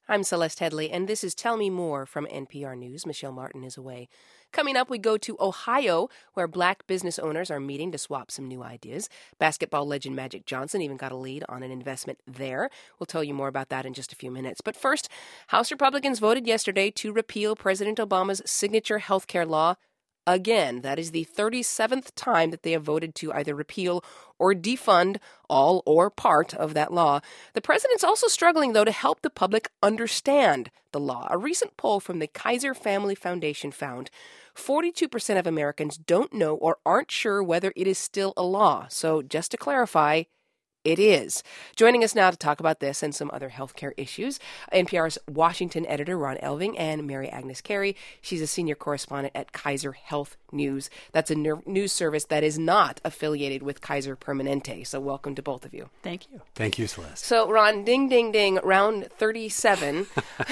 I'm Celeste Headley, and this is Tell Me More from NPR News. Michelle Martin is away. Coming up, we go to Ohio, where black business owners are meeting to swap some new ideas. Basketball legend Magic Johnson even got a lead on an investment there. We'll tell you more about that in just a few minutes. But first, House Republicans voted yesterday to repeal President Obama's signature health care law again. That is the 37th time that they have voted to either repeal or defund all or part of that law. The president's also struggling, though, to help the public understand the law. A recent poll from the Kaiser Family Foundation found 42% of Americans don't know or aren't sure whether it is still a law. So just to clarify, it is. Joining us now to talk about this and some other healthcare issues, NPR's Washington editor Ron Elving and Mary Agnes Carey. She's a senior correspondent at Kaiser Health News. That's a news service that is not affiliated with Kaiser Permanente. So welcome to both of you. Thank you. Thank you, Celeste. So Ron, ding, ding, ding, round 37.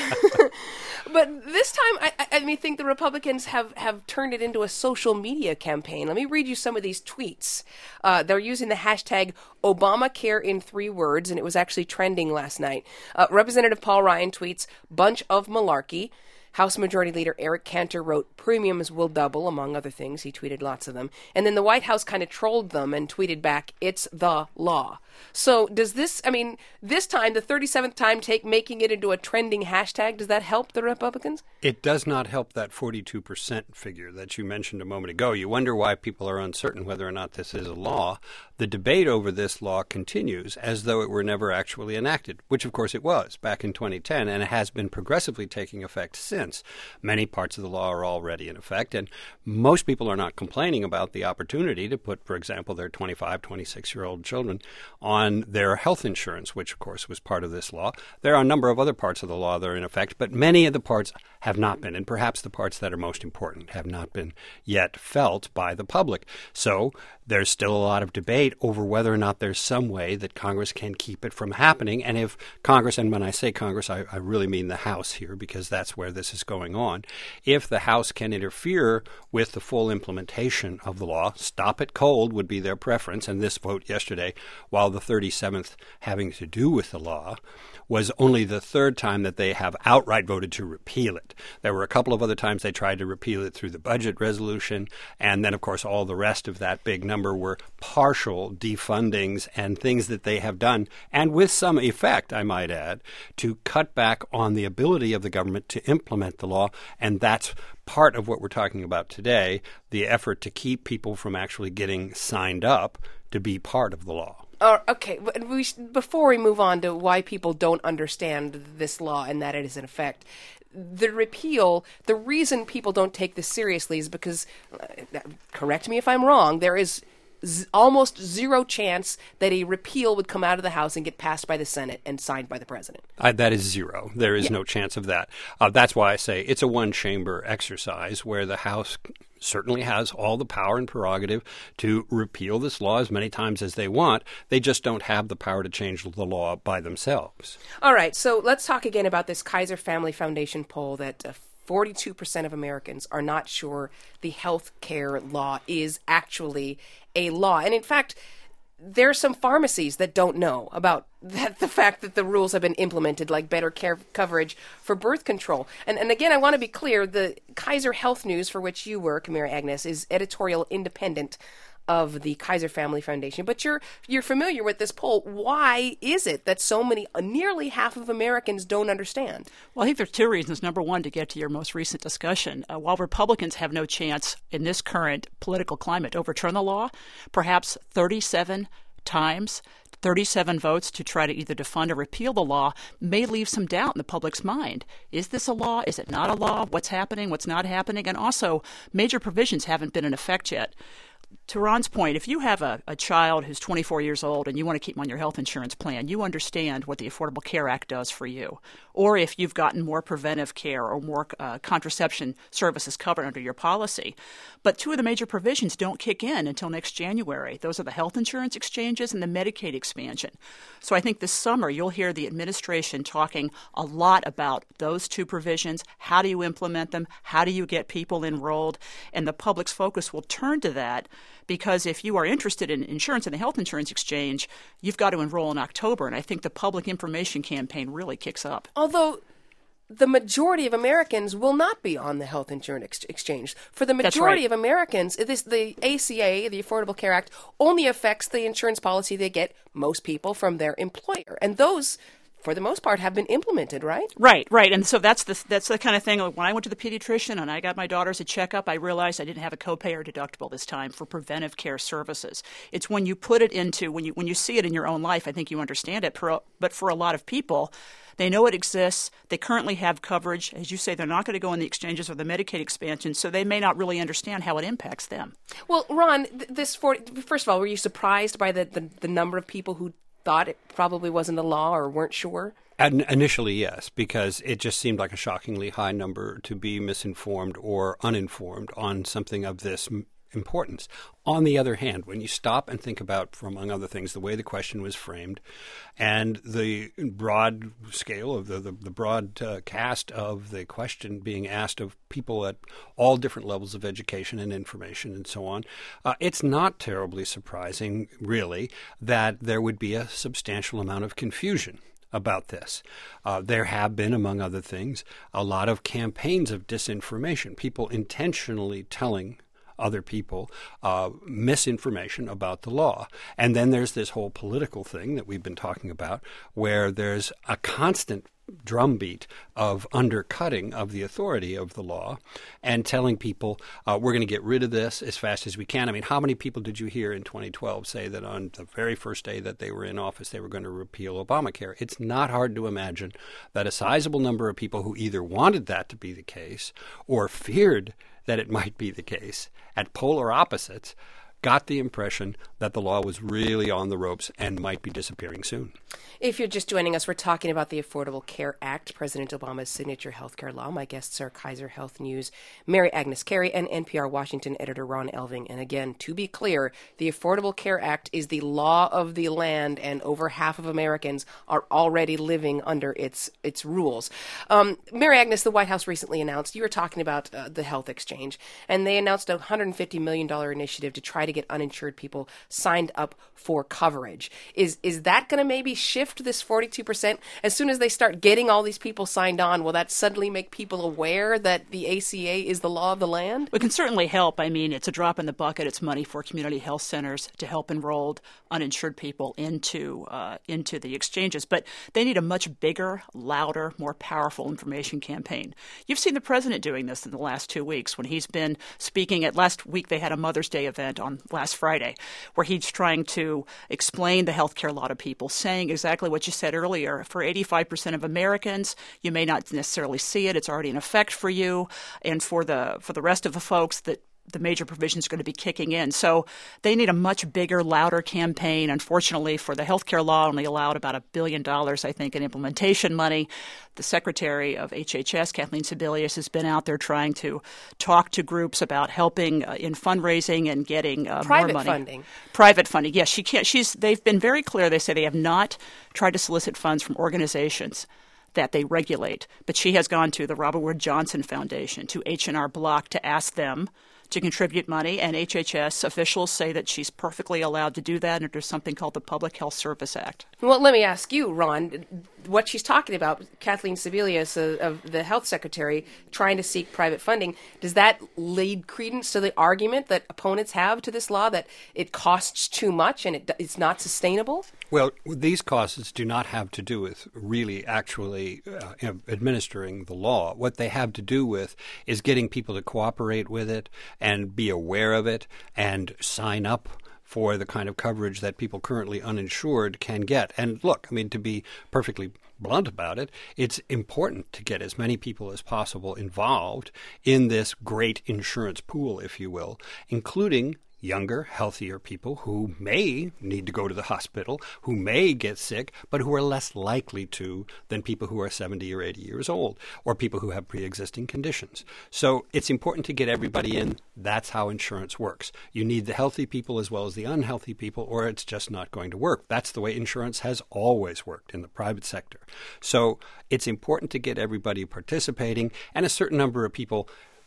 But this time, I think the Republicans have turned it into a social media campaign. Let me read you some of these tweets. They're using the hashtag Obamacare in 3 words, and it was actually trending last night. Representative Paul Ryan tweets, "Bunch of malarkey." House Majority Leader Eric Cantor wrote, "Premiums will double," among other things. He tweeted lots of them. And then the White House kind of trolled them and tweeted back, "It's the law." So does this, this time, the 37th time, making it into a trending hashtag, does that help the Republicans? It does not help that 42% figure that you mentioned a moment ago. You wonder why people are uncertain whether or not this is a law. The debate over this law continues as though it were never actually enacted, which of course it was back in 2010, and it has been progressively taking effect since. Many parts of the law are already in effect, and most people are not complaining about the opportunity to put, for example, their 25, 26-year-old children on their health insurance, which of course was part of this law. There are a number of other parts of the law that are in effect, but many of the parts have not been, and perhaps the parts that are most important have not been yet felt by the public. So there's still a lot of debate over whether or not there's some way that Congress can keep it from happening. And if Congress, and when I say Congress, I really mean the House here, because that's where this is going on. If the House can interfere with the full implementation of the law, stop it cold would be their preference. And this vote yesterday, while the 37th having to do with the law, was only the 3rd time that they have outright voted to repeal it. There were a couple of other times they tried to repeal it through the budget resolution, and then, of course, all the rest of that big number were partial defundings and things that they have done, and with some effect, I might add, to cut back on the ability of the government to implement the law, and that's part of what we're talking about today, the effort to keep people from actually getting signed up to be part of the law. Okay, before we move on to why people don't understand this law and that it is in effect, the repeal, the reason people don't take this seriously is because, correct me if I'm wrong, there is almost zero chance that a repeal would come out of the House and get passed by the Senate and signed by the president. That is zero. There is no chance of that. That's why I say it's a one-chamber exercise where the House certainly has all the power and prerogative to repeal this law as many times as they want. They just don't have the power to change the law by themselves. All right, so let's talk again about this Kaiser Family Foundation poll that 42% of Americans are not sure the health care law is actually a law. And in fact, there are some pharmacies that don't know about the fact that the rules have been implemented, like better care coverage for birth control. And again, I want to be clear, the Kaiser Health News, for which you work, Mary Agnes, is editorial independent of the Kaiser Family Foundation. But you're familiar with this poll. Why is it that so many, nearly half of Americans don't understand? Well, I think there's 2 reasons. Number one, to get to your most recent discussion, while Republicans have no chance in this current political climate to overturn the law, perhaps 37 times, 37 votes to try to either defund or repeal the law may leave some doubt in the public's mind. Is this a law? Is it not a law? What's happening? What's not happening? And also, major provisions haven't been in effect yet. To Ron's point, if you have a child who's 24 years old and you want to keep them on your health insurance plan, you understand what the Affordable Care Act does for you. Or if you've gotten more preventive care or more contraception services covered under your policy. But 2 of the major provisions don't kick in until next January. Those are the health insurance exchanges and the Medicaid expansion. So I think this summer you'll hear the administration talking a lot about those 2 provisions. How do you implement them? How do you get people enrolled? And the public's focus will turn to that, because if you are interested in insurance and the health insurance exchange, you've got to enroll in October. And I think the public information campaign really kicks up. Although the majority of Americans will not be on the health insurance exchange. For the majority of Americans, the ACA, the Affordable Care Act, only affects the insurance policy they get, most people, from their employer. And those, for the most part, have been implemented, right? Right. And so that's the kind of thing. Like when I went to the pediatrician and I got my daughter's a checkup, I realized I didn't have a copay or deductible this time for preventive care services. It's when you put it into, when you see it in your own life, I think you understand it. But for a lot of people, they know it exists. They currently have coverage. As you say, they're not going to go in the exchanges or the Medicaid expansion, so they may not really understand how it impacts them. Well, Ron, first of all, were you surprised by the number of people who thought it probably wasn't a law or weren't sure? Initially, yes, because it just seemed like a shockingly high number to be misinformed or uninformed on something of this importance. On the other hand, when you stop and think about, for among other things, the way the question was framed and the broad scale of the broad cast of the question being asked of people at all different levels of education and information and so on, it's not terribly surprising, really, that there would be a substantial amount of confusion about this. There have been, among other things, a lot of campaigns of disinformation, people intentionally telling other people misinformation about the law. And then there's this whole political thing that we've been talking about where there's a constant drumbeat of undercutting of the authority of the law and telling people we're going to get rid of this as fast as we can. I mean, how many people did you hear in 2012 say that on the very first day that they were in office they were going to repeal Obamacare? It's not hard to imagine that a sizable number of people who either wanted that to be the case or feared that it might be the case at polar opposites got the impression that the law was really on the ropes and might be disappearing soon. If you're just joining us, we're talking about the Affordable Care Act, President Obama's signature healthcare law. My guests are Kaiser Health News' Mary Agnes Carey and NPR Washington editor Ron Elving. And again, to be clear, the Affordable Care Act is the law of the land, and over half of Americans are already living under its rules. Mary Agnes, the White House recently announced, you were talking about the health exchange, and they announced a $150 million initiative to try to get uninsured people signed up for coverage. Is that going to maybe shift this 42%? As soon as they start getting all these people signed on, will that suddenly make people aware that the ACA is the law of the land? It can certainly help. I mean, it's a drop in the bucket. It's money for community health centers to help enrolled uninsured people into the exchanges. But they need a much bigger, louder, more powerful information campaign. You've seen the president doing this in the last 2 weeks when he's been speaking at last week. They had a Mother's Day event on last Friday where he's trying to explain the health care law to people, saying exactly what you said earlier. For 85% of Americans, you may not necessarily see it. It's already in effect for you. And for the rest of the folks, that the major provision is going to be kicking in. So they need a much bigger, louder campaign. Unfortunately, for the health care law, only allowed about $1 billion, I think, in implementation money. The Secretary of HHS, Kathleen Sebelius, has been out there trying to talk to groups about helping in fundraising and getting more money. Private funding. Yes, she can't. They've been very clear. They say they have not tried to solicit funds from organizations that they regulate. But she has gone to the Robert Wood Johnson Foundation, to H&R Block, to ask them to contribute money, and HHS officials say that she's perfectly allowed to do that under something called the Public Health Service Act. Well, let me ask you, Ron, what she's talking about, Kathleen Sebelius, of the health secretary, trying to seek private funding, does that lead credence to the argument that opponents have to this law that it costs too much and it's not sustainable? Well, these costs do not have to do with really actually administering the law. What they have to do with is getting people to cooperate with it and be aware of it and sign up for the kind of coverage that people currently uninsured can get. And look, I mean, to be perfectly blunt about it, it's important to get as many people as possible involved in this great insurance pool, if you will, including younger, healthier people who may need to go to the hospital, who may get sick, but who are less likely to than people who are 70 or 80 years old, or people who have pre-existing conditions. So it's important to get everybody in. That's how insurance works. You need the healthy people as well as the unhealthy people, or it's just not going to work. That's the way insurance has always worked in the private sector. So it's important to get everybody participating, and a certain number of people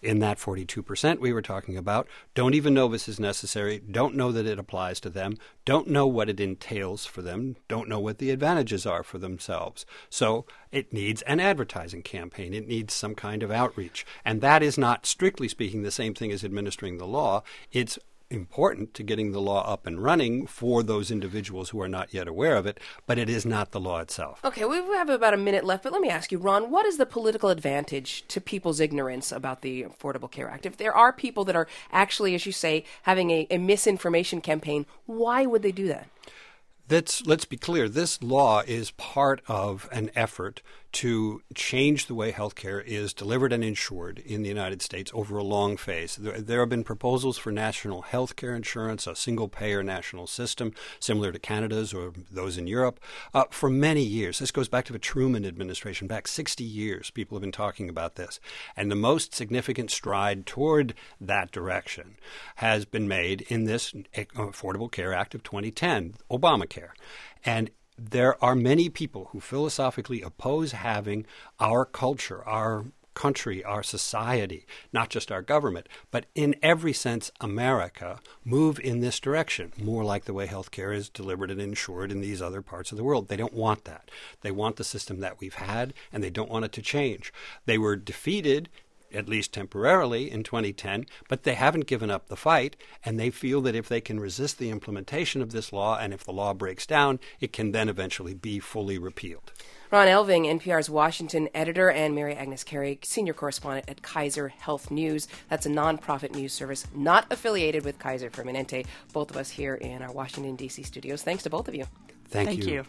in that 42% we were talking about don't even know this is necessary, don't know that it applies to them, don't know what it entails for them, don't know what the advantages are for themselves. So it needs an advertising campaign. It needs some kind of outreach. And that is not, strictly speaking, the same thing as administering the law. It's important to getting the law up and running for those individuals who are not yet aware of it, but it is not the law itself. Okay, we have about a minute left, but let me ask you, Ron, what is the political advantage to people's ignorance about the Affordable Care Act? If there are people that are actually, as you say, having a misinformation campaign, why would they do that? Let's be clear. This law is part of an effort to change the way healthcare is delivered and insured in the United States over a long phase. There have been proposals for national healthcare insurance, a single-payer national system similar to Canada's or those in Europe, for many years. This goes back to the Truman administration. Back 60 years, people have been talking about this. And the most significant stride toward that direction has been made in this Affordable Care Act of 2010, Obamacare. And there are many people who philosophically oppose having our culture, our country, our society, not just our government, but in every sense America, move in this direction, more like the way healthcare is delivered and insured in these other parts of the world. They don't want that. They want the system that we've had, and they don't want it to change. They were defeated, at least temporarily, in 2010, but they haven't given up the fight, and they feel that if they can resist the implementation of this law, and if the law breaks down, it can then eventually be fully repealed. Ron Elving, NPR's Washington editor, and Mary Agnes Carey, senior correspondent at Kaiser Health News. That's a nonprofit news service not affiliated with Kaiser Permanente. Both of us here in our Washington, D.C. studios. Thanks to both of you. Thank you.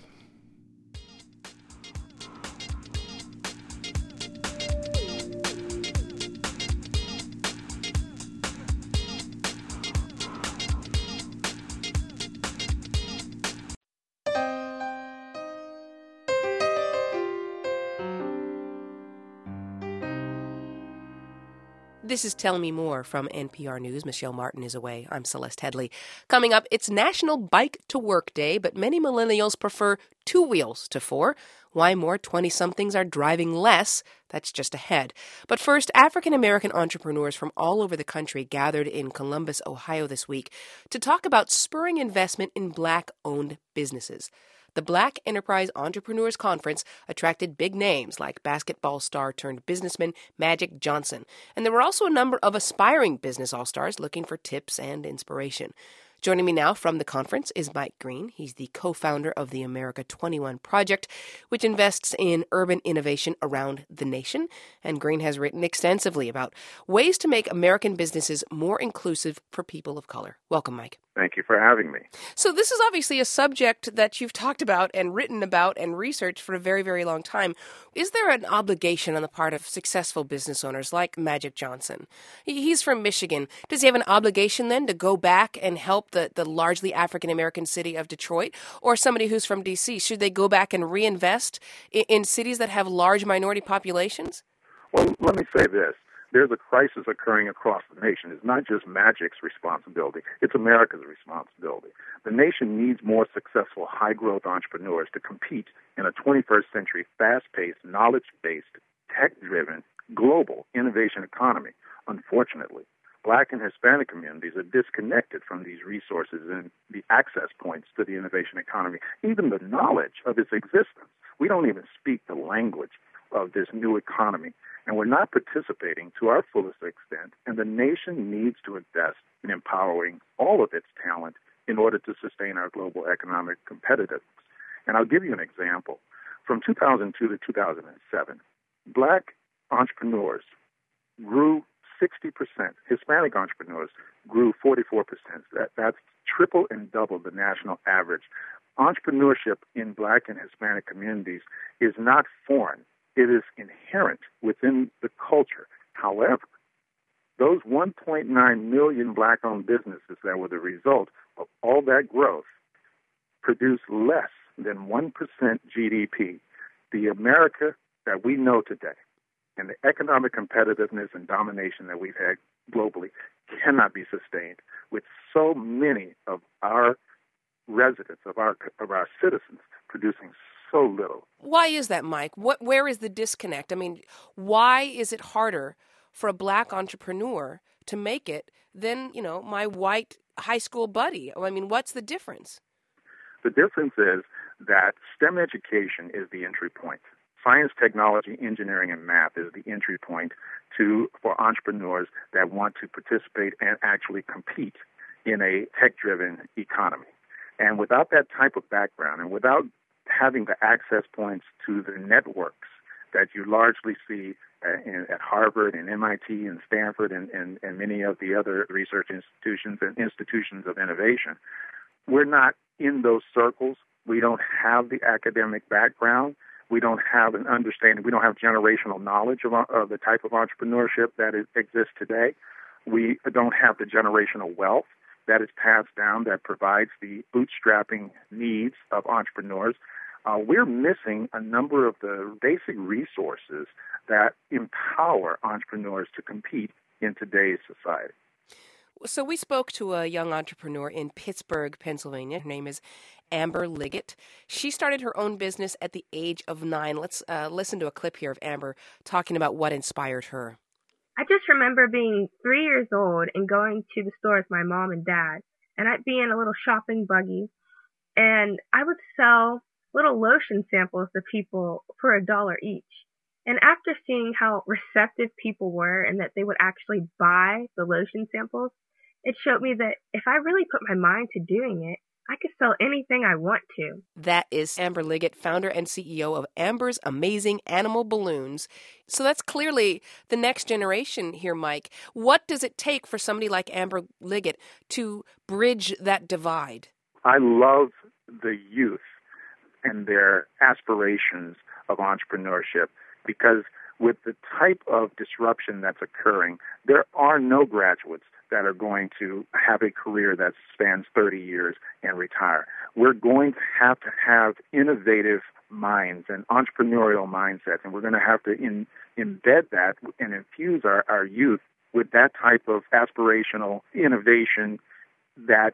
This is Tell Me More from NPR News. Michelle Martin is away. I'm Celeste Headley. Coming up, it's National Bike to Work Day, but many millennials prefer 2 wheels to 4. Why more 20-somethings are driving less? That's just ahead. But first, African-American entrepreneurs from all over the country gathered in Columbus, Ohio this week to talk about spurring investment in Black-owned businesses. The Black Enterprise Entrepreneurs Conference attracted big names like basketball star turned businessman Magic Johnson. And there were also a number of aspiring business all-stars looking for tips and inspiration. Joining me now from the conference is Mike Green. He's the co-founder of the America 21 Project, which invests in urban innovation around the nation. And Green has written extensively about ways to make American businesses more inclusive for people of color. Welcome, Mike. Thank you for having me. So this is obviously a subject that you've talked about and written about and researched for a very, very long time. Is there an obligation on the part of successful business owners like Magic Johnson? He's from Michigan. Does he have an obligation then to go back and help the largely African-American city of Detroit? Or somebody who's from D.C., should they go back and reinvest in cities that have large minority populations? Well, let me say this. There's a crisis occurring across the nation. It's not just Magic's responsibility. It's America's responsibility. The nation needs more successful, high-growth entrepreneurs to compete in a 21st century, fast-paced, knowledge-based, tech-driven, global innovation economy. Unfortunately, Black and Hispanic communities are disconnected from these resources and the access points to the innovation economy, even the knowledge of its existence. We don't even speak the language of this new economy, and we're not participating to our fullest extent, and the nation needs to invest in empowering all of its talent in order to sustain our global economic competitiveness. And I'll give you an example. From 2002 to 2007, Black entrepreneurs grew 60%. Hispanic entrepreneurs grew 44%. That's triple and double the national average. Entrepreneurship in Black and Hispanic communities is not foreign. It is inherent within the culture. However, those 1.9 million Black-owned businesses that were the result of all that growth produced less than 1% GDP. The America that we know today and the economic competitiveness and domination that we've had globally cannot be sustained with so many of our residents, of our citizens, producing so little. Why is that, Mike? Where is the disconnect? I mean, why is it harder for a black entrepreneur to make it than, my white high school buddy? I mean, what's the difference? The difference is that STEM education is the entry point. Science, technology, engineering, and math is the entry point for entrepreneurs that want to participate and actually compete in a tech-driven economy. And without that type of background and without having the access points to the networks that you largely see at Harvard and MIT and Stanford and many of the other research institutions and institutions of innovation, we're not in those circles. We don't have the academic background. We don't have an understanding. We don't have generational knowledge of the type of entrepreneurship that exists today. We don't have the generational wealth that is passed down that provides the bootstrapping needs of entrepreneurs. We're missing a number of the basic resources that empower entrepreneurs to compete in today's society. So we spoke to a young entrepreneur in Pittsburgh, Pennsylvania. Her name is Amber Liggett. She started her own business at the age of 9. Let's listen to a clip here of Amber talking about what inspired her. I just remember being 3 years old and going to the store with my mom and dad. And I'd be in a little shopping buggy. And I would sell little lotion samples to people for $1 each. And after seeing how receptive people were and that they would actually buy the lotion samples, it showed me that if I really put my mind to doing it, I could sell anything I want to. That is Amber Liggett, founder and CEO of Amber's Amazing Animal Balloons. So that's clearly the next generation here, Mike. What does it take for somebody like Amber Liggett to bridge that divide? I love the youth and their aspirations of entrepreneurship because with the type of disruption that's occurring, there are no graduates that are going to have a career that spans 30 years and retire. We're going to have innovative minds and entrepreneurial mindsets, and we're going to have to embed that and infuse our youth with that type of aspirational innovation that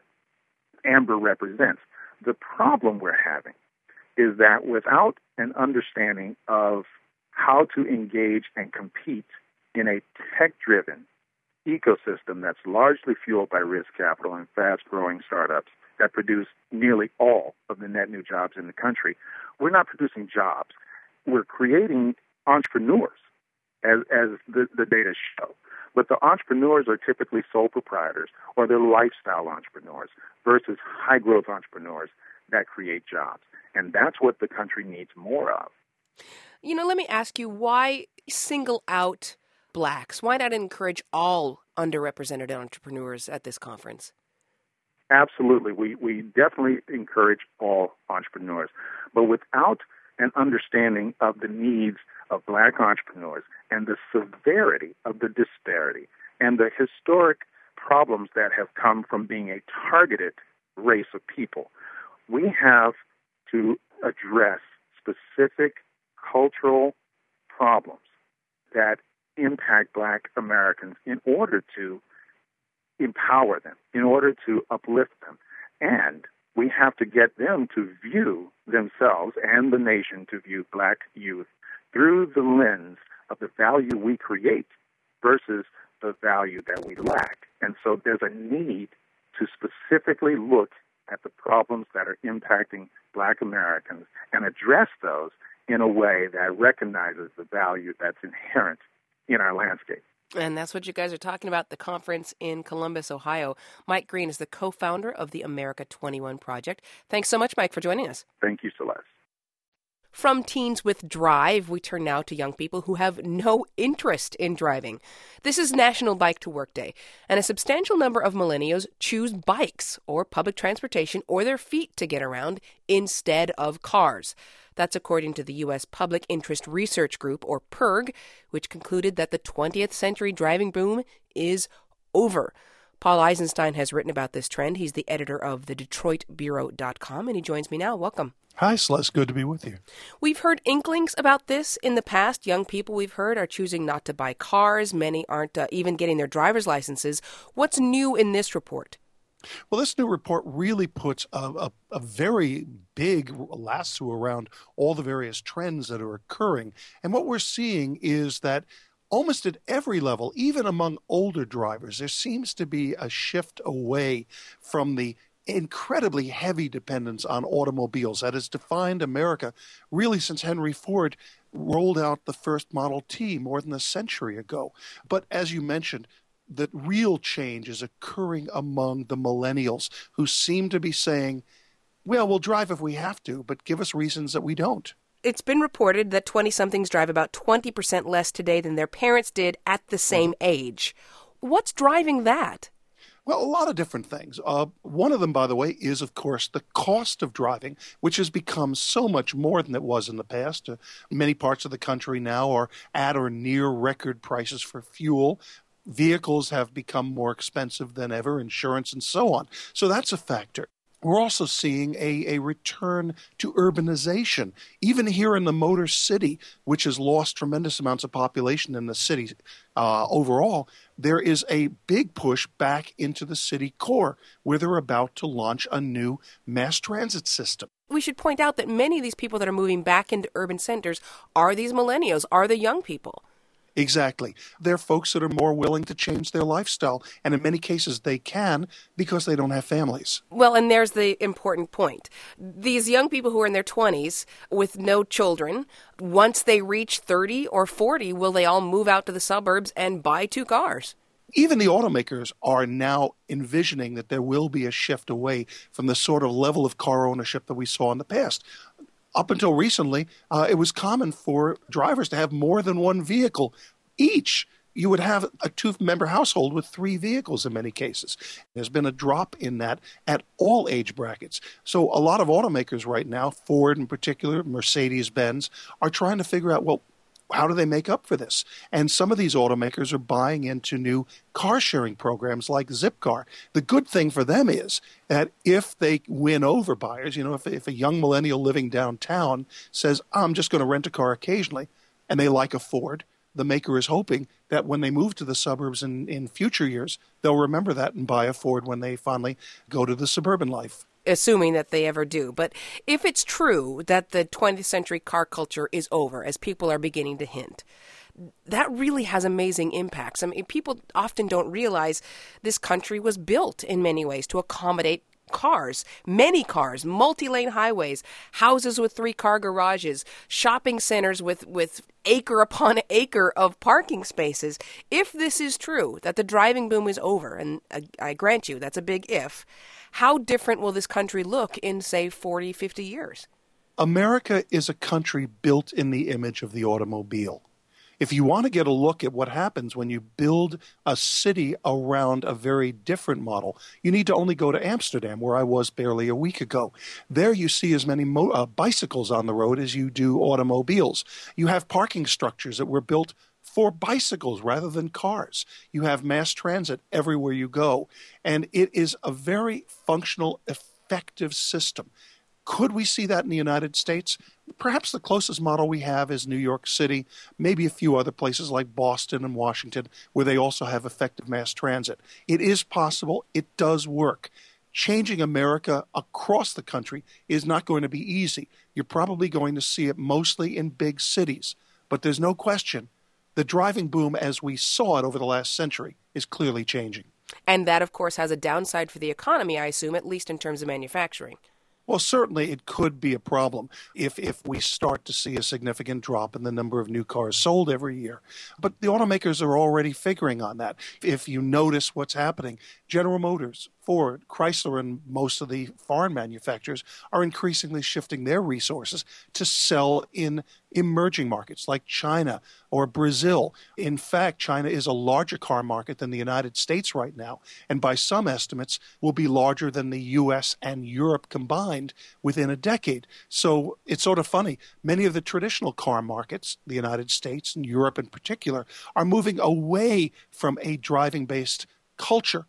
Amber represents. The problem we're having is that without an understanding of how to engage and compete in a tech-driven ecosystem that's largely fueled by risk capital and fast-growing startups that produce nearly all of the net new jobs in the country, we're not producing jobs. We're creating entrepreneurs, as the data show. But the entrepreneurs are typically sole proprietors or they're lifestyle entrepreneurs versus high-growth entrepreneurs that create jobs. And that's what the country needs more of. Let me ask you, why single out blacks? Why not encourage all underrepresented entrepreneurs at this conference? Absolutely. We definitely encourage all entrepreneurs. But without an understanding of the needs of black entrepreneurs and the severity of the disparity and the historic problems that have come from being a targeted race of people, we have to address specific cultural problems that impact black Americans in order to empower them, in order to uplift them. And we have to get them to view themselves and the nation to view black youth through the lens of the value we create versus the value that we lack. And so there's a need to specifically look at the problems that are impacting black Americans and address those in a way that recognizes the value that's inherent in our landscape. And that's what you guys are talking about at the conference in Columbus, Ohio. Mike Green is the co-founder of the America 21 Project. Thanks so much, Mike, for joining us. Thank you, Celeste. From teens with drive, we turn now to young people who have no interest in driving. This is National Bike to Work Day, and a substantial number of millennials choose bikes or public transportation or their feet to get around instead of cars. That's according to the U.S. Public Interest Research Group, or PIRG, which concluded that the 20th century driving boom is over. Paul Eisenstein has written about this trend. He's the editor of thedetroitbureau.com, and he joins me now. Welcome. Hi, Celeste. Good to be with you. We've heard inklings about this in the past. Young people we've heard are choosing not to buy cars. Many aren't even getting their driver's licenses. What's new in this report? Well, this new report really puts a very big lasso around all the various trends that are occurring. And what we're seeing is that almost at every level, even among older drivers, there seems to be a shift away from the incredibly heavy dependence on automobiles that has defined America really since Henry Ford rolled out the first Model T more than a century ago. But as you mentioned, the real change is occurring among the millennials who seem to be saying, well, we'll drive if we have to, but give us reasons that we don't. It's been reported that 20-somethings drive about 20% less today than their parents did at the same age. What's driving that? Well, a lot of different things. One of them, by the way, is, of course, the cost of driving, which has become so much more than it was in the past. Many parts of the country now are at or near record prices for fuel. Vehicles have become more expensive than ever, insurance and so on. So that's a factor. We're also seeing a return to urbanization. Even here in the Motor City, which has lost tremendous amounts of population in the city overall, there is a big push back into the city core, where they're about to launch a new mass transit system. We should point out that many of these people that are moving back into urban centers are these millennials, are the young people. Exactly. They're folks that are more willing to change their lifestyle, and in many cases they can because they don't have families. Well, and there's the important point. These young people who are in their 20s with no children, once they reach 30 or 40, will they all move out to the suburbs and buy 2 cars? Even the automakers are now envisioning that there will be a shift away from the sort of level of car ownership that we saw in the past. Up until recently, it was common for drivers to have more than one vehicle each. You would have a 2-member household with 3 vehicles in many cases. There's been a drop in that at all age brackets. So a lot of automakers right now, Ford in particular, Mercedes-Benz, are trying to figure out, well, how do they make up for this? And some of these automakers are buying into new car-sharing programs like Zipcar. The good thing for them is that if they win over buyers, if a young millennial living downtown says, I'm just going to rent a car occasionally, and they like a Ford, the maker is hoping that when they move to the suburbs in future years, they'll remember that and buy a Ford when they finally go to the suburban life. Assuming that they ever do. But if it's true that the 20th century car culture is over, as people are beginning to hint, that really has amazing impacts. I mean, people often don't realize this country was built in many ways to accommodate cars, many cars, multi-lane highways, houses with 3-car garages, shopping centers with acre upon acre of parking spaces. If this is true, that the driving boom is over, and I grant you that's a big if, how different will this country look in, say, 40, 50 years? America is a country built in the image of the automobile. If you want to get a look at what happens when you build a city around a very different model, you need to only go to Amsterdam, where I was barely a week ago. There you see as many bicycles on the road as you do automobiles. You have parking structures that were built for bicycles rather than cars. You have mass transit everywhere you go. And it is a very functional, effective system. Could we see that in the United States? Perhaps the closest model we have is New York City, maybe a few other places like Boston and Washington, where they also have effective mass transit. It is possible. It does work. Changing America across the country is not going to be easy. You're probably going to see it mostly in big cities. But there's no question the driving boom as we saw it over the last century is clearly changing. And that, of course, has a downside for the economy, I assume, at least in terms of manufacturing. Well, certainly it could be a problem if we start to see a significant drop in the number of new cars sold every year. But the automakers are already figuring on that. If you notice what's happening, General Motors, Ford, Chrysler, and most of the foreign manufacturers are increasingly shifting their resources to sell in emerging markets like China or Brazil. In fact, China is a larger car market than the United States right now, and by some estimates will be larger than the U.S. and Europe combined within a decade. So it's sort of funny. Many of the traditional car markets, the United States and Europe in particular, are moving away from a driving-based culture.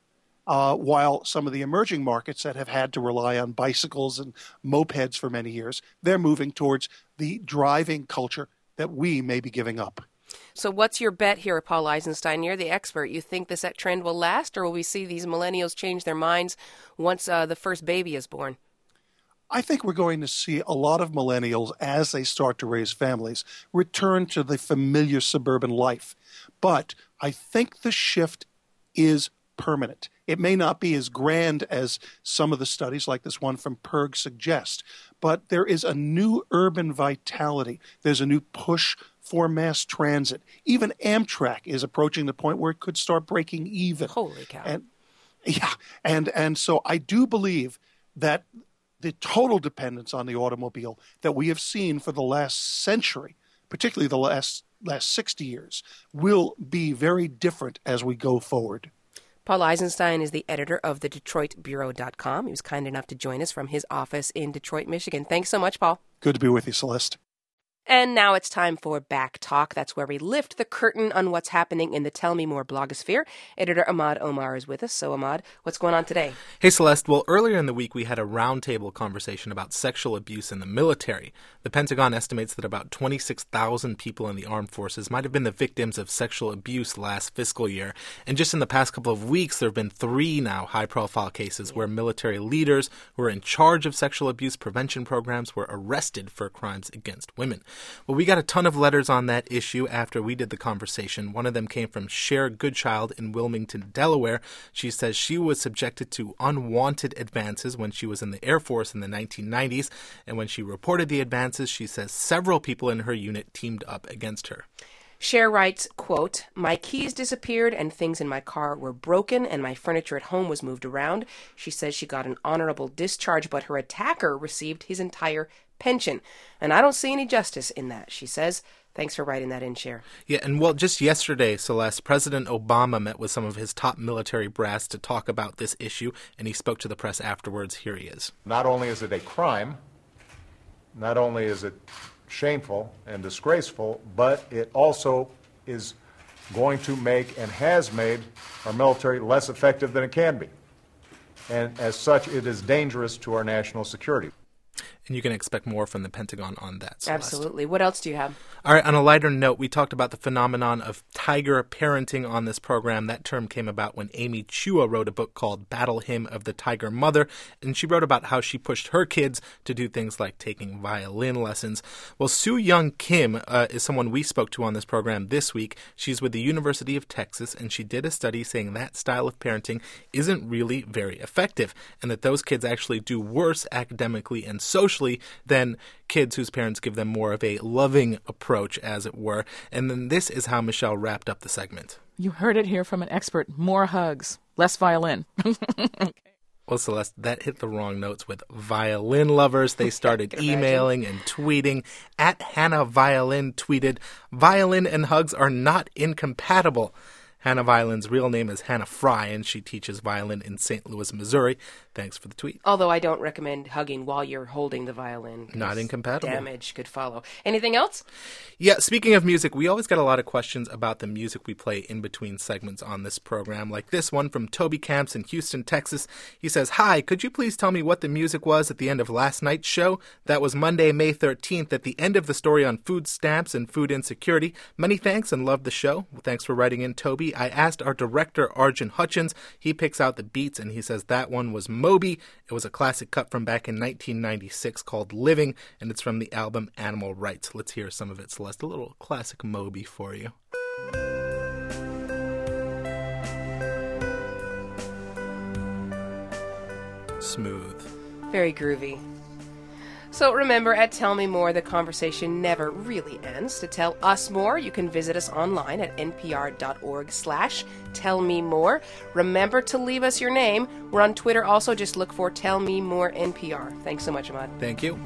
While some of the emerging markets that have had to rely on bicycles and mopeds for many years, they're moving towards the driving culture that we may be giving up. So what's your bet here, Paul Eisenstein? You're the expert. You think this trend will last, or will we see these millennials change their minds once the first baby is born? I think we're going to see a lot of millennials, as they start to raise families, return to the familiar suburban life. But I think the shift is permanent. It may not be as grand as some of the studies like this one from PIRG suggest, but there is a new urban vitality. There's a new push for mass transit. Even Amtrak is approaching the point where it could start breaking even. Holy cow. And so I do believe that the total dependence on the automobile that we have seen for the last century, particularly the last 60 years, will be very different as we go forward. Paul Eisenstein is the editor of the DetroitBureau.com. He was kind enough to join us from his office in Detroit, Michigan. Thanks so much, Paul. Good to be with you, Celeste. And now it's time for Back Talk. That's where we lift the curtain on what's happening in the Tell Me More blogosphere. Editor Ahmad Omar is with us. So, Ahmad, what's going on today? Hey, Celeste. Well, earlier in the week, we had a roundtable conversation about sexual abuse in the military. The Pentagon estimates that about 26,000 people in the armed forces might have been the victims of sexual abuse last fiscal year. And just in the past couple of weeks, there have been 3 now high-profile cases where military leaders who were in charge of sexual abuse prevention programs were arrested for crimes against women. Well, we got a ton of letters on that issue after we did the conversation. One of them came from Cher Goodchild in Wilmington, Delaware. She says she was subjected to unwanted advances when she was in the Air Force in the 1990s. And when she reported the advances, she says several people in her unit teamed up against her. Cher writes, quote, "My keys disappeared and things in my car were broken and my furniture at home was moved around. She says she got an honorable discharge, but her attacker received his entire pension. And I don't see any justice in that," she says. Thanks for writing that in, Cher. Yeah, and well, just yesterday, Celeste, President Obama met with some of his top military brass to talk about this issue, and he spoke to the press afterwards. Here he is. Not only is it a crime, not only is it shameful and disgraceful, but it also is going to make and has made our military less effective than it can be. And as such, it is dangerous to our national security. And you can expect more from the Pentagon on that, Celeste. Absolutely. What else do you have? All right, on a lighter note, we talked about the phenomenon of tiger parenting on this program. That term came about when Amy Chua wrote a book called Battle Hymn of the Tiger Mother, and she wrote about how she pushed her kids to do things like taking violin lessons. Well, Sue Young Kim is someone we spoke to on this program this week. She's with the University of Texas, and she did a study saying that style of parenting isn't really very effective, and that those kids actually do worse academically and socially than kids whose parents give them more of a loving approach, as it were. And then this is how Michelle wrapped up the segment. You heard it here from an expert. More hugs, less violin. Well, Celeste, that hit the wrong notes with violin lovers. They started emailing and tweeting. At Hannah Violin tweeted, "Violin and hugs are not incompatible." Hannah Violin's real name is Hannah Fry, and she teaches violin in St. Louis, Missouri. Thanks for the tweet. Although I don't recommend hugging while you're holding the violin. Not incompatible. Damage could follow. Anything else? Yeah, speaking of music, we always get a lot of questions about the music we play in between segments on this program, like this one from Toby Camps in Houston, Texas. He says, "Hi, could you please tell me what the music was at the end of last night's show? That was Monday, May 13th, at the end of the story on food stamps and food insecurity. Many thanks and love the show." Well, thanks for writing in, Toby. I asked our director, Arjun Hutchins. He picks out the beats, and he says that one was Moby. It was a classic cut from back in 1996 called Living, and it's from the album Animal Rights. Let's hear some of it, Celeste. A little classic Moby for you. Smooth. Very groovy. So remember, at Tell Me More, the conversation never really ends. To tell us more, you can visit us online at npr.org/tellmemore. Remember to leave us your name. We're on Twitter also. Just look for Tell Me More NPR. Thanks so much, Ahmad. Thank you.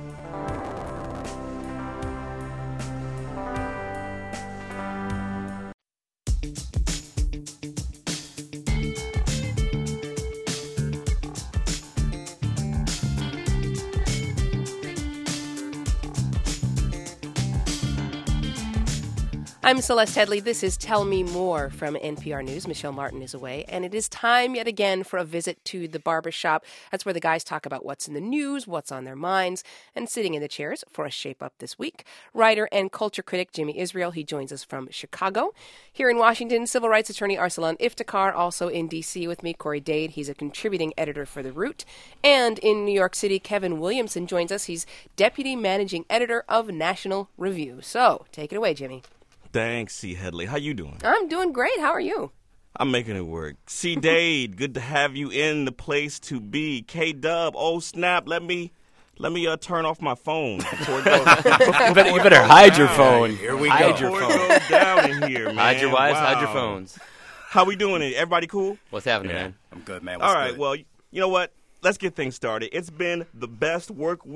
I'm Celeste Headley. This is Tell Me More from NPR News. Michelle Martin is away, and it is time yet again for a visit to the barbershop. That's where the guys talk about what's in the news, what's on their minds, and sitting in the chairs for a shape-up this week. Writer and culture critic Jimmy Israel, he joins us from Chicago. Here in Washington, civil rights attorney Arsalan Iftikhar, also in D.C. with me, Corey Dade. He's a contributing editor for The Root. And in New York City, Kevin Williamson joins us. He's deputy managing editor of National Review. So, take it away, Jimmy. Thanks, C. Headley. How you doing? I'm doing great. How are you? I'm making it work. C. Dade, good to have you in the place to be. K-Dub, oh snap, let me turn off my phone. You better hide your phone. Here we go. Before it goes down in here, man. Hide your wives, Wow. hide your phones. How we doing? Everybody cool? What's happening, man? I'm good, man. What's All right, good? well, you know what? Let's get things started. It's been the best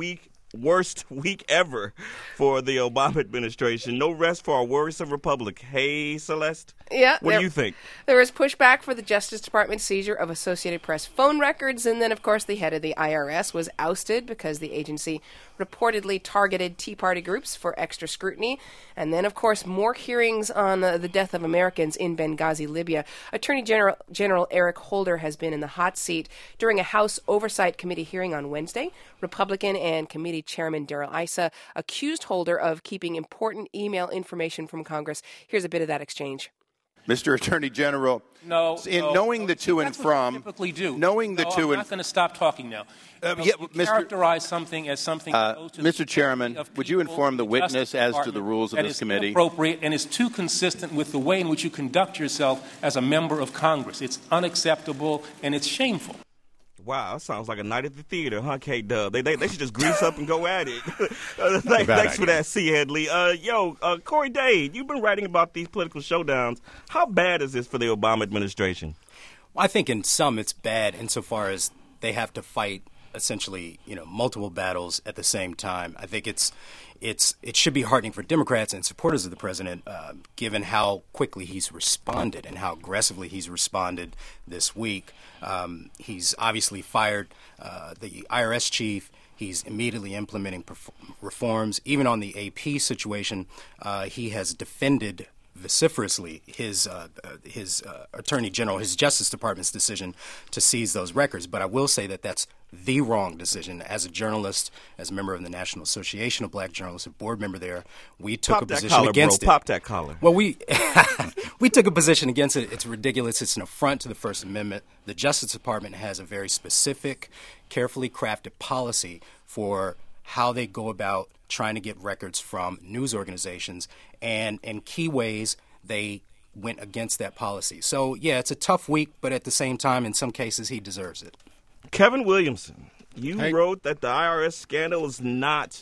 worst week ever for the Obama administration. No rest for our worrisome republic. Hey, Celeste? Yeah. What do you think? There was pushback for the Justice Department seizure of Associated Press phone records, and then, of course, the head of the IRS was ousted because the agency reportedly targeted Tea Party groups for extra scrutiny. And then, of course, more hearings on the death of Americans in Benghazi, Libya. Attorney General Eric Holder has been in the hot seat during a House Oversight Committee hearing on Wednesday. Republican and committee chairman Darrell Issa accused Holder of keeping important email information from Congress. Here's a bit of that exchange. Mr. Attorney General, knowing the to and from, typically do. knowing the to I'm and not going to stop talking now. You characterize something as something. Mr. Chairman, would you inform the witness as to the rules of this committee? Inappropriate and is too consistent with the way in which you conduct yourself as a member of Congress. It's unacceptable and it's shameful. Wow, that sounds like a night at the theater, huh, K-Dub? They should just grease up and go at it. Thanks for that, C. Headley. Corey Dade, you've been writing about these political showdowns. How bad is this for the Obama administration? Well, I think in some it's bad insofar as they have to fight essentially, multiple battles at the same time. I think it should be heartening for Democrats and supporters of the president, given how quickly he's responded and how aggressively he's responded this week. He's obviously fired the IRS chief. He's immediately implementing reforms. Even on the AP situation, he has defended vociferously his attorney general, his Justice Department's decision to seize those records. But I will say that that's the wrong decision. As a journalist, as a member of the National Association of Black Journalists, a board member there, we took a position against it. Pop that collar. Well, we took a position against it. It's ridiculous. It's an affront to the First Amendment. The Justice Department has a very specific, carefully crafted policy for how they go about trying to get records from news organizations, and in key ways they went against that policy. So, yeah, it's a tough week, but at the same time, in some cases, he deserves it. Kevin Williamson, you wrote that the IRS scandal is not,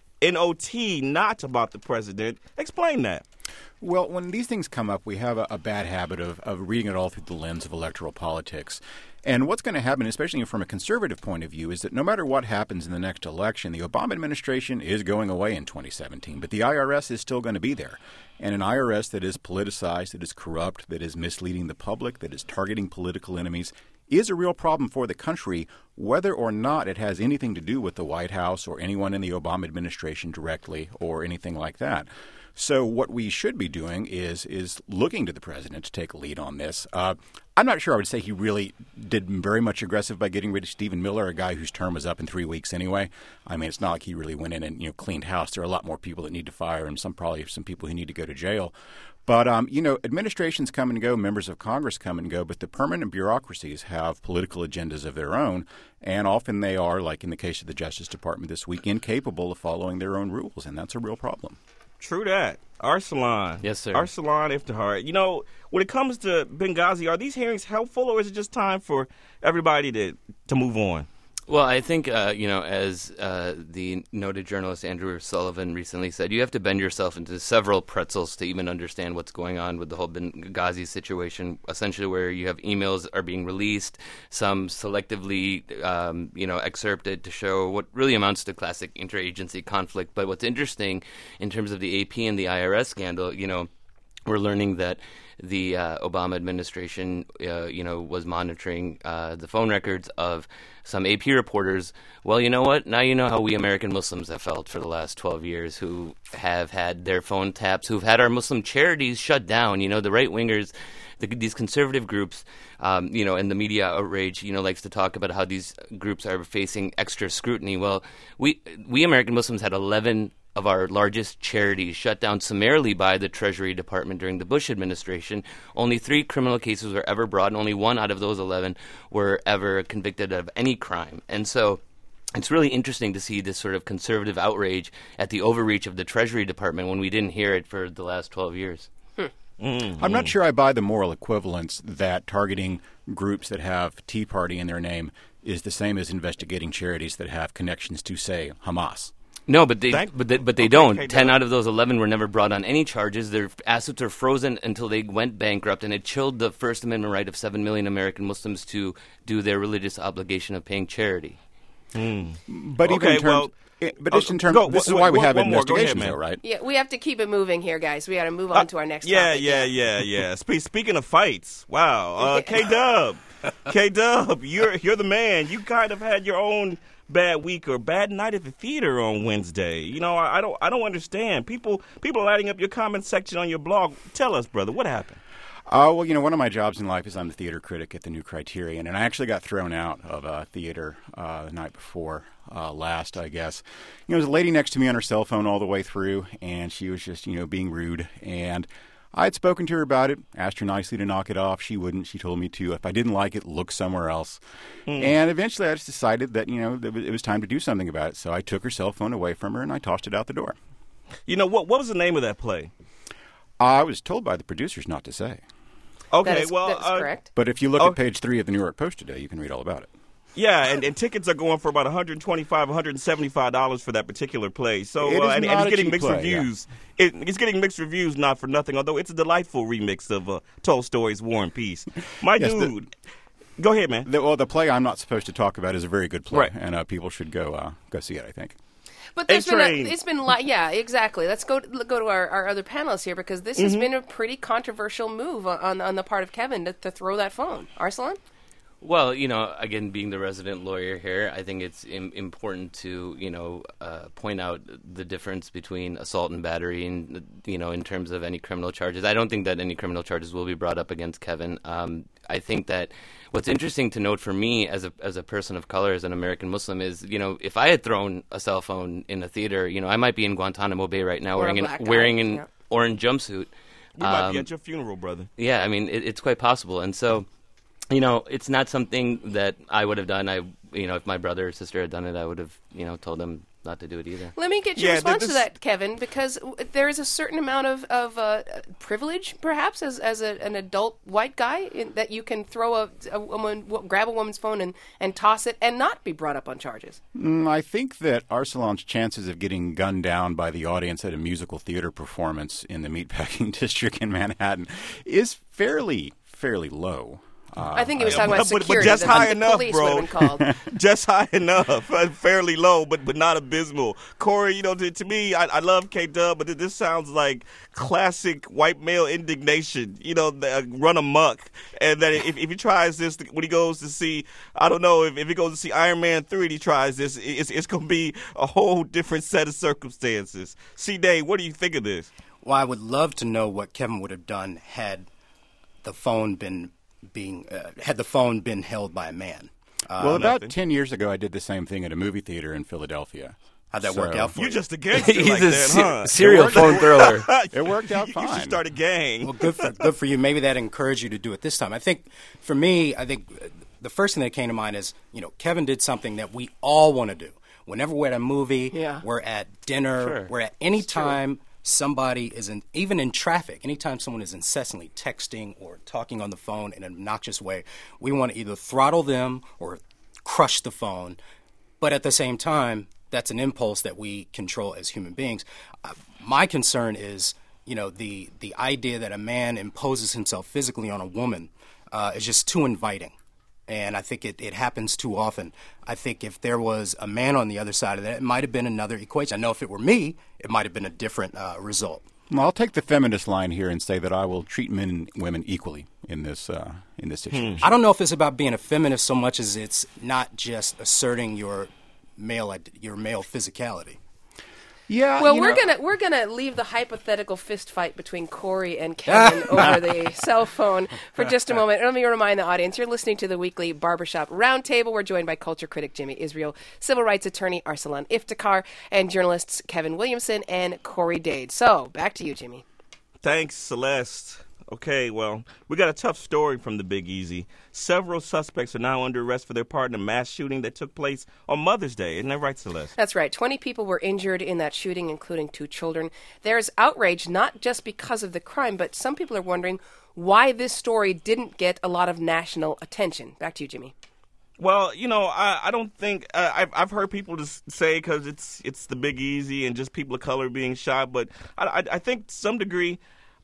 N-O-T, not about the president. Explain that. Well, when these things come up, we have a bad habit of reading it all through the lens of electoral politics. And what's going to happen, especially from a conservative point of view, is that no matter what happens in the next election, the Obama administration is going away in 2017, but the IRS is still going to be there. And an IRS that is politicized, that is corrupt, that is misleading the public, that is targeting political enemies is a real problem for the country, whether or not it has anything to do with the White House or anyone in the Obama administration directly or anything like that. So what we should be doing is looking to the president to take a lead on this. I'm not sure I would say he really did very much aggressive by getting rid of Stephen Miller, a guy whose term was up in 3 weeks anyway. I mean, it's not like he really went in and cleaned house. There are a lot more people that need to fire and probably some people who need to go to jail. But, administrations come and go, members of Congress come and go, but the permanent bureaucracies have political agendas of their own, and often they are, like in the case of the Justice Department this week, incapable of following their own rules, and that's a real problem. True that. Arsalan. Yes, sir. Arsalan Iftikhar. When it comes to Benghazi, are these hearings helpful, or is it just time for everybody to move on? Well, I think, as the noted journalist Andrew Sullivan recently said, you have to bend yourself into several pretzels to even understand what's going on with the whole Benghazi situation, essentially where you have emails are being released, some selectively, excerpted to show what really amounts to classic interagency conflict. But what's interesting in terms of the AP and the IRS scandal, We're learning that the Obama administration, was monitoring the phone records of some AP reporters. Well, you know what? Now you know how we American Muslims have felt for the last 12 years, who have had their phone taps, who've had our Muslim charities shut down. The right-wingers, these conservative groups, and the media outrage, likes to talk about how these groups are facing extra scrutiny. Well, we American Muslims had 11 of our largest charities shut down summarily by the Treasury Department during the Bush administration. Only 3 criminal cases were ever brought, and only 1 out of those 11 were ever convicted of any crime. And so it's really interesting to see this sort of conservative outrage at the overreach of the Treasury Department when we didn't hear it for the last 12 years. I'm not sure I buy the moral equivalence that targeting groups that have Tea Party in their name is the same as investigating charities that have connections to, say, Hamas. No, but they don't. Okay, 10 out of those 11 were never brought on any charges. Their assets are frozen until they went bankrupt, and it chilled the First Amendment right of 7 million American Muslims to do their religious obligation of paying charity. But even in terms, this is why we have investigations, though, right? Yeah, we have to keep it moving here, guys. We got to move on to our next topic. Yeah. Speaking of fights, wow, K-Dub, you're the man. You kind of had your own bad week or bad night at the theater on Wednesday. I don't understand. People are lighting up your comment section on your blog. Tell us, brother, what happened? Well, one of my jobs in life is I'm the theater critic at the New Criterion, and I actually got thrown out of theater the night before last, I guess. There was a lady next to me on her cell phone all the way through, and she was just, being rude, and I had spoken to her about it, asked her nicely to knock it off. She wouldn't. She told me to, if I didn't like it, look somewhere else. And eventually I just decided that, it was time to do something about it. So I took her cell phone away from her and I tossed it out the door. What was the name of that play? I was told by the producers not to say. Okay, that's correct. But if you look at page 3 of the New York Post today, you can read all about it. Yeah, and tickets are going for about $125, $175 for that particular play. So and it's getting mixed reviews. Yeah. It's getting mixed reviews, not for nothing. Although it's a delightful remix of Tolstoy's War and Peace. Dude, go ahead, man. The play I'm not supposed to talk about is a very good play, right. And people should go see it, I think. But it's been yeah, exactly. Let's go to our other panelists here, because this has been a pretty controversial move on the part of Kevin to throw that phone. Arsalan? Well, again, being the resident lawyer here, I think it's important to, point out the difference between assault and battery and, in terms of any criminal charges. I don't think that any criminal charges will be brought up against Kevin. I think that what's interesting to note for me as a person of color, as an American Muslim, is, if I had thrown a cell phone in a theater, I might be in Guantanamo Bay right now wearing an orange jumpsuit. We might be at your funeral, brother. Yeah, I mean, it's quite possible. And so, it's not something that I would have done. If my brother or sister had done it, I would have, told them not to do it either. Let me get your response to that, Kevin, because there is a certain amount of privilege, perhaps, as an adult white guy, that you can throw grab a woman's phone and toss it and not be brought up on charges. I think that Arsalan's chances of getting gunned down by the audience at a musical theater performance in the Meatpacking District in Manhattan is fairly low. I think he was talking about security. But just high enough, bro. Just high enough. Fairly low, but not abysmal. Corey, to me, I love K-Dub, but this sounds like classic white male indignation, run amok. And that if he tries this, when he goes to see, I don't know, if he goes to see Iron Man 3 and he tries this, it's going to be a whole different set of circumstances. C-Dave, what do you think of this? Well, I would love to know what Kevin would have done had the phone been held by a man. Well, about 10 years ago, I did the same thing at a movie theater in Philadelphia. How'd that work out for you? You're just a gangster like that, huh? Serial phone thriller. It worked out fine. You should start a gang. Well, good for you. Maybe that encouraged you to do it this time. I think, for me, the first thing that came to mind is, Kevin did something that we all want to do. Whenever we're at a movie, we're at dinner, we're at any time somebody even in traffic, anytime someone is incessantly texting or talking on the phone in an obnoxious way, we want to either throttle them or crush the phone. But at the same time, that's an impulse that we control as human beings. My concern is, the idea that a man imposes himself physically on a woman is just too inviting. And I think it happens too often. I think if there was a man on the other side of that, it might have been another equation. I know if it were me, it might have been a different result. Well, I'll take the feminist line here and say that I will treat men and women equally in this situation. I don't know if it's about being a feminist so much as it's not just asserting your male physicality. Yeah. Well, we're gonna leave the hypothetical fist fight between Corey and Kevin over the cell phone for just a moment. Let me remind the audience: you're listening to the weekly Barbershop Roundtable. We're joined by culture critic Jimmy Israel, civil rights attorney Arsalan Iftikhar, and journalists Kevin Williamson and Corey Dade. So, back to you, Jimmy. Thanks, Celeste. Okay, well, we got a tough story from the Big Easy. Several suspects are now under arrest for their part in a mass shooting that took place on Mother's Day. Isn't that right, Celeste? That's right. 20 people were injured in that shooting, including 2 children. There's outrage not just because of the crime, but some people are wondering why this story didn't get a lot of national attention. Back to you, Jimmy. Well, I don't think I've heard people just say because it's the Big Easy and just people of color being shot, but I think to some degree.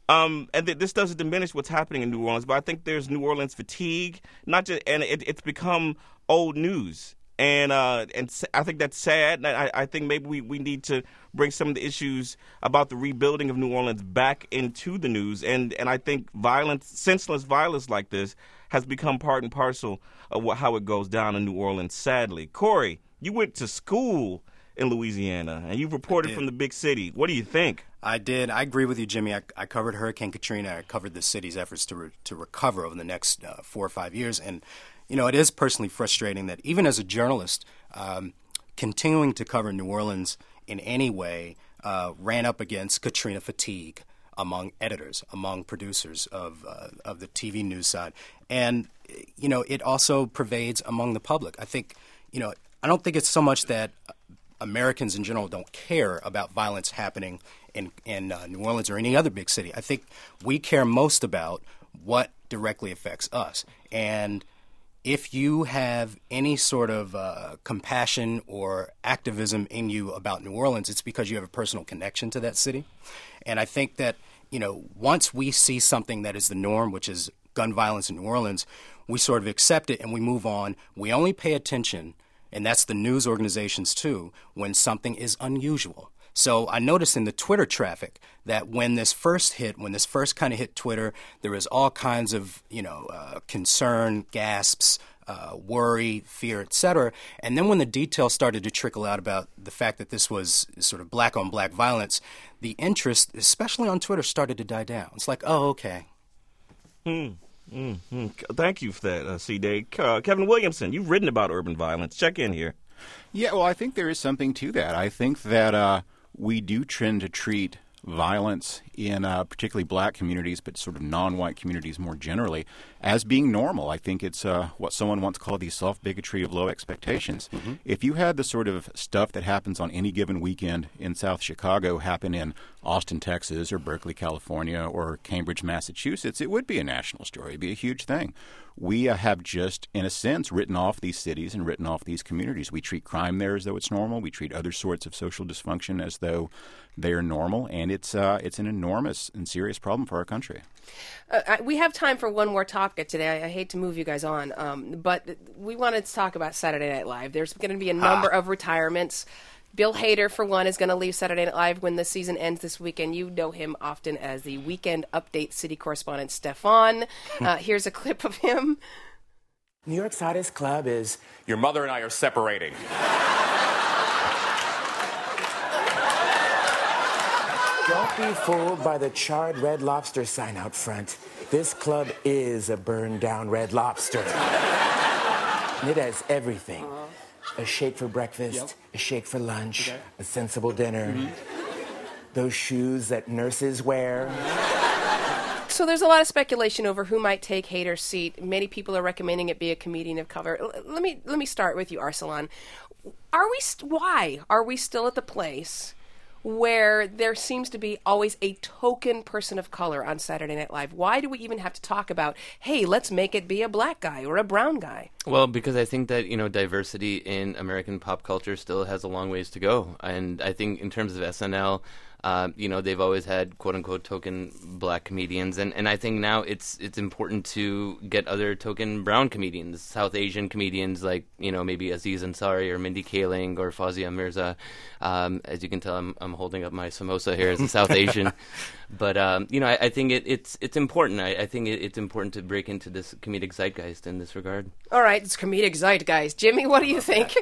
This doesn't diminish what's happening in New Orleans, but I think there's New Orleans fatigue, it's become old news, and I think that's sad. I think maybe we need to bring some of the issues about the rebuilding of New Orleans back into the news, and I think senseless violence like this has become part and parcel of how it goes down in New Orleans. Sadly, Corey, you went to school in Louisiana, and you've reported from the big city. What do you think? I did. I agree with you, Jimmy. I covered Hurricane Katrina. I covered the city's efforts to recover over the next 4 or 5 years. And, it is personally frustrating that even as a journalist, continuing to cover New Orleans in any way ran up against Katrina fatigue among editors, among producers of the TV news side. And, it also pervades among the public. I think, I don't think it's so much that Americans in general don't care about violence happening in New Orleans or any other big city. I think we care most about what directly affects us. And if you have any sort of compassion or activism in you about New Orleans, it's because you have a personal connection to that city. And I think that, once we see something that is the norm, which is gun violence in New Orleans, we sort of accept it and we move on. We only pay attention, and that's the news organizations too, when something is unusual. So I noticed in the Twitter traffic that when this first kind of hit Twitter, there was all kinds of, concern, gasps, worry, fear, etc. And then when the details started to trickle out about the fact that this was sort of black-on-black violence, the interest, especially on Twitter, started to die down. It's like, oh, okay. Thank you for that, C-Day. Kevin Williamson, you've written about urban violence. Check in here. Yeah, well, I think there is something to that. I think that we do tend to treat violence in particularly black communities, but sort of non-white communities more generally, as being normal. I think it's what someone once called the self-bigotry of low expectations. Mm-hmm. If you had the sort of stuff that happens on any given weekend in South Chicago happen in Austin, Texas, or Berkeley, California, or Cambridge, Massachusetts, it would be a national story. It would be a huge thing. We have just, in a sense, written off these cities and written off these communities. We treat crime there as though it's normal. We treat other sorts of social dysfunction as though they are normal, and it's an enormous and serious problem for our country. We have time for one more topic today. I hate to move you guys on, but we wanted to talk about Saturday Night Live. There's going to be a number of retirements. Bill Hader, for one, is going to leave Saturday Night Live when the season ends this weekend. You know him often as the Weekend Update city correspondent, Stefan. Here's a clip of him. New York's hottest club is Your Mother and I Are Separating. Don't be fooled by the charred Red Lobster sign out front. This club is a burned down Red Lobster. And it has everything. A shake for breakfast, a shake for lunch, a sensible dinner, those shoes that nurses wear. So there's a lot of speculation over who might take Hader's seat. Many people are recommending it be a comedian of color. Let me start with you, Arsalan. Why are we still at the place where there seems to be always a token person of color on Saturday Night Live? Why do we even have to talk about, hey, let's make it be a black guy or a brown guy? Well, because I think that, diversity in American pop culture still has a long ways to go. And I think in terms of SNL, They've always had quote unquote token black comedians, and I think now it's important to get other token brown comedians, South Asian comedians like maybe Aziz Ansari or Mindy Kaling or Fawzia Mirza. As you can tell, I'm holding up my samosa here as a South Asian, but I think it's important. I think it's important to break into this comedic zeitgeist in this regard. All right, it's comedic zeitgeist. Jimmy, what do you think?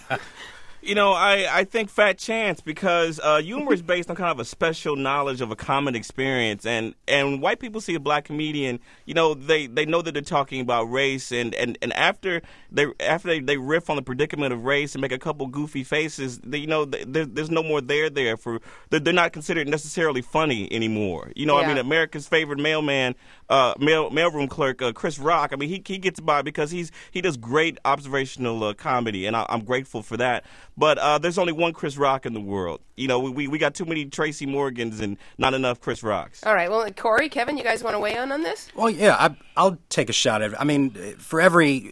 I think Fat Chance, because humor is based on kind of a special knowledge of a common experience, and when white people see a black comedian, they know that they're talking about race, and after they riff on the predicament of race and make a couple goofy faces, there's no more there for they're not considered necessarily funny anymore. I mean, America's favorite mailman, mailroom clerk, Chris Rock. I mean, he gets by because he does great observational comedy, and I'm grateful for that. But there's only one Chris Rock in the world. We got too many Tracy Morgans and not enough Chris Rocks. All right. Well, Corey, Kevin, you guys want to weigh in on this? Well, yeah, I'll take a shot at it. I mean, for every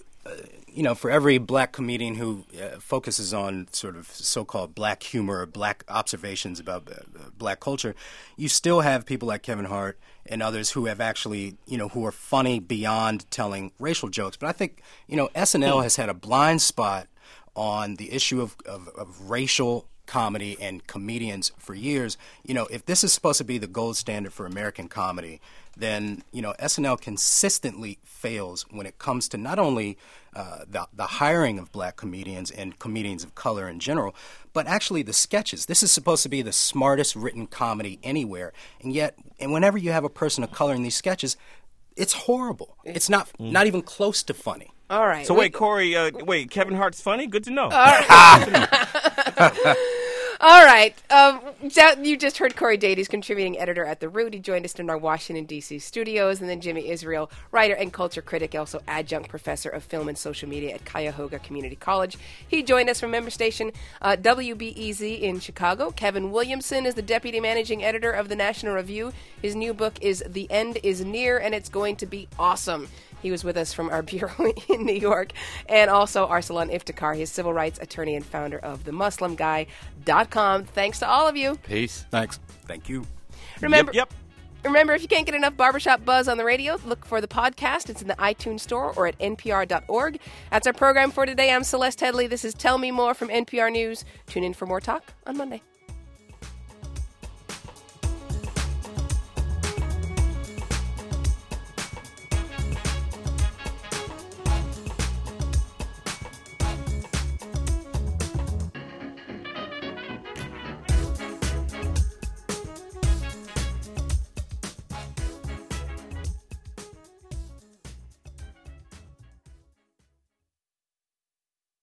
black comedian who focuses on sort of so-called black humor or black observations about black culture, you still have people like Kevin Hart and others who have actually, who are funny beyond telling racial jokes. But I think, SNL has had a blind spot on the issue of racial comedy and comedians for years. If this is supposed to be the gold standard for American comedy, then SNL consistently fails when it comes to not only the hiring of black comedians and comedians of color in general, but actually the sketches. This is supposed to be the smartest written comedy anywhere, and whenever you have a person of color in these sketches, it's horrible. It's not even close to funny. All right. So wait, Corey, Kevin Hart's funny? Good to know. All right. All right. You just heard Corey Dade. He's contributing editor at The Root. He joined us in our Washington, D.C. studios. And then Jimmy Israel, writer and culture critic, also adjunct professor of film and social media at Cuyahoga Community College. He joined us from member station WBEZ in Chicago. Kevin Williamson is the deputy managing editor of the National Review. His new book is The End is Near, and it's going to be awesome. He was with us from our bureau in New York. And also Arsalan Iftikhar, his civil rights attorney and founder of themuslimguy.com. Thanks to all of you. Peace. Thanks. Thank you. Remember, Yep. Remember, if you can't get enough Barbershop Buzz on the radio, look for the podcast. It's in the iTunes Store or at npr.org. That's our program for today. I'm Celeste Headley. This is Tell Me More from NPR News. Tune in for more talk on Monday.